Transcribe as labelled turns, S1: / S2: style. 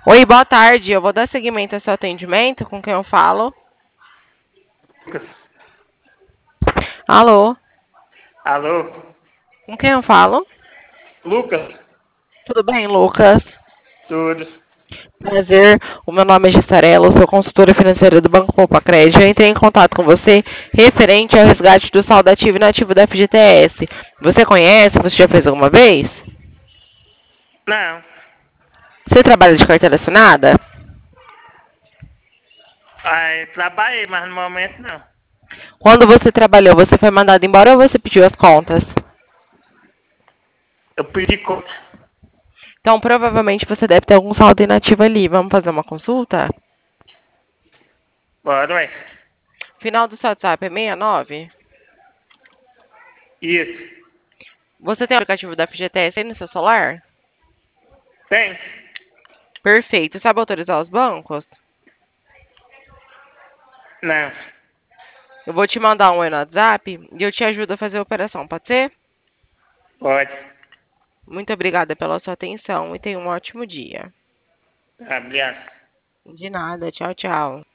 S1: Oi, boa tarde. Eu vou dar seguimento ao seu atendimento. Com quem eu falo?
S2: Lucas.
S1: Alô?
S2: Alô?
S1: Com quem eu falo?
S2: Lucas?
S1: Tudo bem, Lucas?
S2: Tudo.
S1: Prazer. O meu nome é Gissarela, eu sou consultora financeira do Banco Poupa Crédito. Eu entrei em contato com você referente ao resgate do saldo ativo e inativo da FGTS. Você conhece? Você já fez alguma vez?
S2: Não.
S1: Você trabalha de carteira assinada?
S2: Aí, trabalhei, mas no momento não.
S1: Quando você trabalhou, você foi mandado embora ou você pediu as contas?
S2: Eu pedi conta.
S1: Então, provavelmente você deve ter algum saldo inativo ali. Vamos fazer uma consulta?
S2: Bora, ué.
S1: Final do seu WhatsApp é 69?
S2: Isso.
S1: Você tem o aplicativo da FGTS aí no seu celular?
S2: Tem?
S1: Perfeito. Sabe autorizar os bancos?
S2: Não.
S1: Eu vou te mandar um aí no WhatsApp e eu te ajudo a fazer a operação, pode ser?
S2: Pode.
S1: Muito obrigada pela sua atenção e tenha um ótimo dia.
S2: Tá, obrigado.
S1: De nada. Tchau, tchau.